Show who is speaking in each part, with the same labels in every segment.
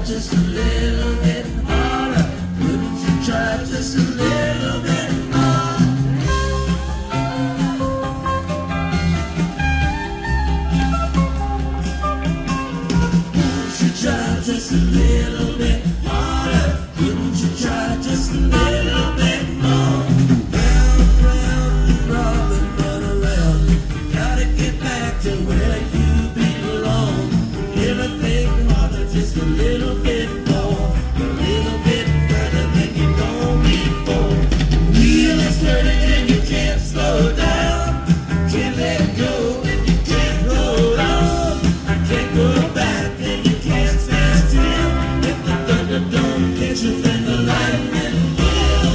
Speaker 1: just a little bit harder? Couldn't you try just a little bit harder? Won't you try just a little bit harder? Couldn't you try just a little bit more? Round, round, robin, run around. Gotta get back to where you belong. Everything harder, just a little bit more, a little bit further than you've gone before. Wheel is turning and you can't slow down. Can't let go and you can't hold on. I can't go back and you can't stand still. If the thunder don't catch you, then the lightning will.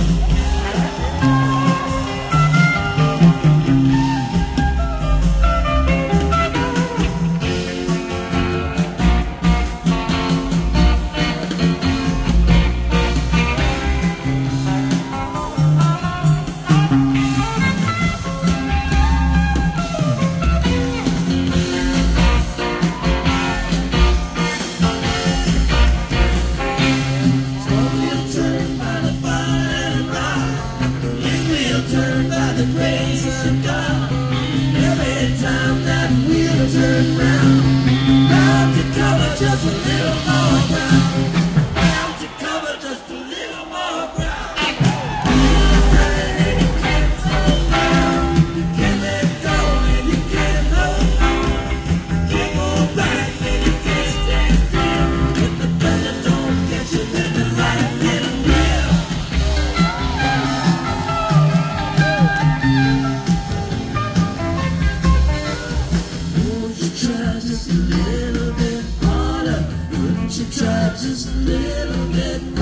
Speaker 1: Turned by the grace of God. Every time that wheel turns round, bound to cover just a little more ground. Bound to cover just a little more ground. Wheel is turning and you can't slow down. You can't let go and you can't hold on. Can't go back and you can't stand still. If the thunder don't get you, then the lightning will. Try just a little bit harder. Wouldn't you try just a little bit more?